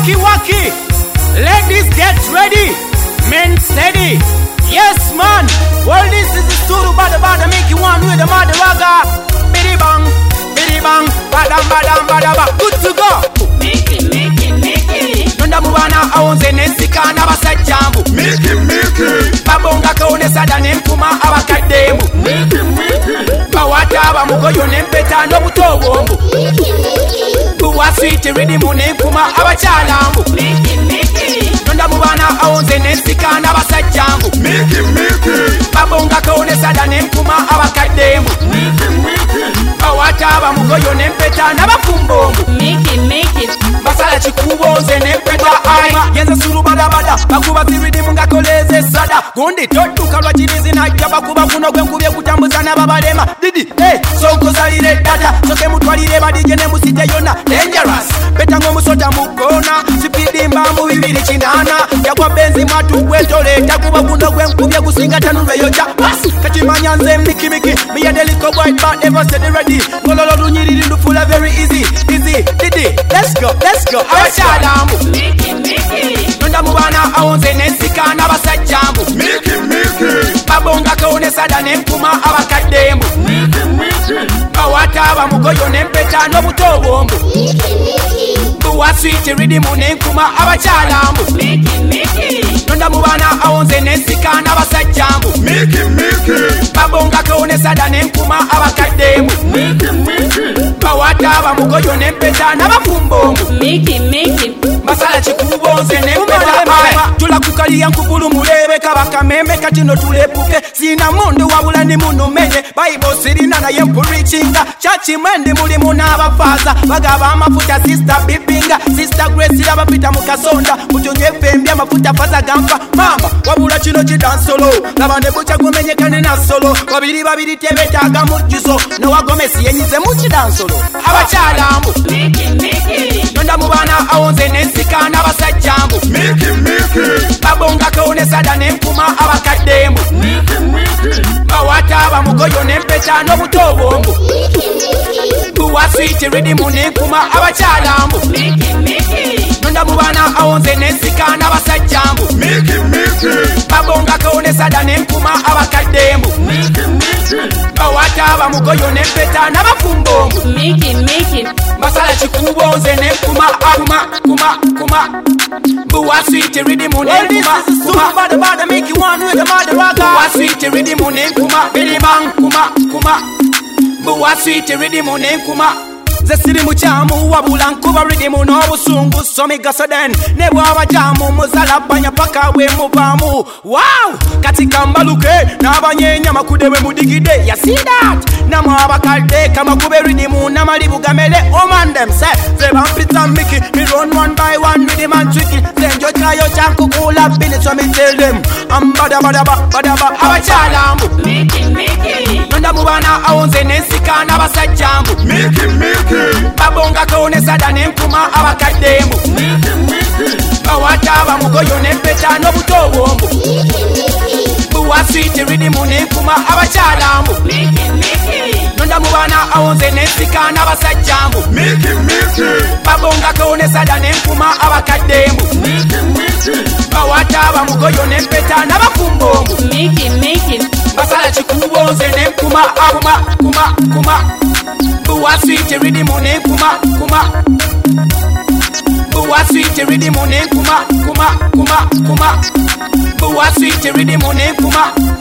Waki. Ladies, get ready. Men steady. Yes, man. Well, this is the story about the make you one with the mother raga. Biddy bang, badam, badaba. Good to go. Make it. Nunda mubana aonze nesika n'abasajjambu. Make it. Babonga kaonesa dane nkuma abakaddemu. Make it. Bawata abamugoyo n'empeta n'obutobombu. Buwa sweet rhythm n'enkuma abakyalambu. Make it. Nunda mubana aonze nesika n'abasajjambu. Make it. Babonga kaonesa dane nkuma abakaddemu. Make it. Bawata abamugoyo n'empeta n'abafumbombu. Make it. Basala chikuboze n'empeta ayima. Yenza suru badabada bakuba ziridimu ngakoleze sada. Gundi totuka lwa kirizi najja bakuba kuno gwenkubye kutambuza n'ababalema. Didi sonkozalire dada soke mutwalire badije ne musite yonna. Dangerous beta ng'omusota mukona sipidi mbambu bibiri kinana yagwa benzi mwatu gwetoleta kuba kuno gwenkubye gusinga tanulweyoja. Katimanya nze mikimiki miyadeliko boy but never said ready. Ngololo lunyiriri ndufula very easy. Didi let's go abakyalambu. Make it. Nunda mubana aonze nesika n'abasajjambu. Make it. Babonga kaonesa dane nkuma abakaddemu. Make it. Bawata abamugoyo n'empeta n'obutobombu. Buwa sweet rhythm n'enkuma abakyalambu. Make it. Nunda mubana aonze nesika n'abasajjambu. Make it. Babonga kaonesa dane nkuma abakaddemu. Make it. Bawata abamugoyo n'empeta n'abafumbombu. Make it. Masala chikubonze n'empeta ayima. Tulakukaliya nkugulu mulebe kabaka meme kati no tulepuke. Sina mundu wabula ni munu menye. Bible sirina na ye mpurichinga. Chachi mwende mulimu n'abafaza. Bagaba amafuta sister bibinga. Sister Grace abapita mukasonda. Mutunye fembi amafuta faza gampa. Mama wabula kino kidansolo. Labane bucha gumenyekane na solo. Babiri tebetaga mujizo. No wagomesi yenyize mu kidansolo. Abakyalambu. Make it. Nunda mubana aonze nesika n'abasajjambu. Make it. Babonga kaonesa dane nkuma abakaddemu. Make it. Bawata abamugoyo n'empeta n'obutobombu. Buwa sweet rhythm n'enkuma abakyalambu. Make it. Nunda mubana aonze nesika n'abasajjambu. Make it. Babonga kaonesa dane nkuma abakaddemu. Make it. Bawata abamugoyo n'empeta n'abafumbombu. Make it. Masala chikubonze n'enkuma kuma. Buwa sweet rhythm n'enkuma kuma. Make you one with the mother raga. Buwa sweet rhythm n'enkuma. Billy bang kuma. Buwa sweet rhythm n'enkuma. Ze siri mukyamu wabula nkuba rhythm n'obusungu so migaso den ne bw'abajamu muzalabanya paka bwe muvaamu. Wow katika mbaluke n'abanyenya makude bwe mudigide. You see that? Namwe abakadde kamakube rhythm n'amalibu gamele. Oh man them say ze bampita miki me run one by one rhythm and tricky. Zenjo chayo chankukula bini so me tell them I'm badaba abakyalambu. Make it. Nunda mubana aonze nesika n'abasajjambu. Make it. Babonga kaonesa dane nkuma abakaddemu. Make it. Bawata abamugoyo n'empeta n'obutobombu. Buwa sweet rhythm n'enkuma abakyalambu. Make it. Nunda mubana aonze nesika n'abasajjambu. Make it. Babonga kaonesa dane nkuma abakaddemu. Make it. Bawata abamugoyo n'empeta n'abafumbombu. Make it. Basala chikubonze n'enkuma kuma. Buwa sweet rhythm n'enkuma kuma. Buwa sweet rhythm n'enkuma kuma. Buwa sweet rhythm n'enkuma.